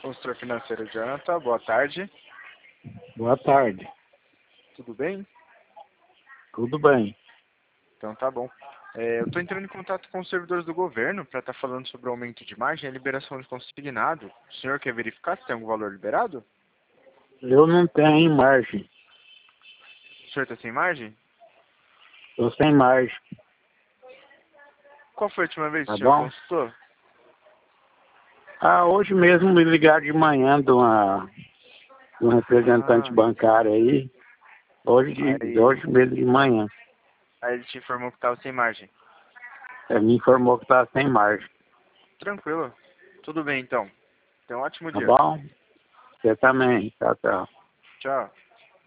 Consultor financeiro Jonathan, boa tarde. Boa tarde. Tudo bem? Tudo bem. Então tá bom. Eu estou entrando em contato com os servidores do governo para estar falando sobre o aumento de margem e a liberação de consignado. O senhor quer verificar se tem algum valor liberado? Eu não tenho margem. O senhor está sem margem? Estou sem margem. Qual foi a última vez que Tá o senhor bom? consultou? Hoje mesmo me ligaram de manhã de um representante Ah, bancário aí. Hoje mesmo de manhã. aí ele te informou que estava sem margem. Ele me informou que estava sem margem. Tranquilo. Tudo bem então. Tenha um ótimo Tá dia. bom? Você também. Tchau, tchau. Tchau.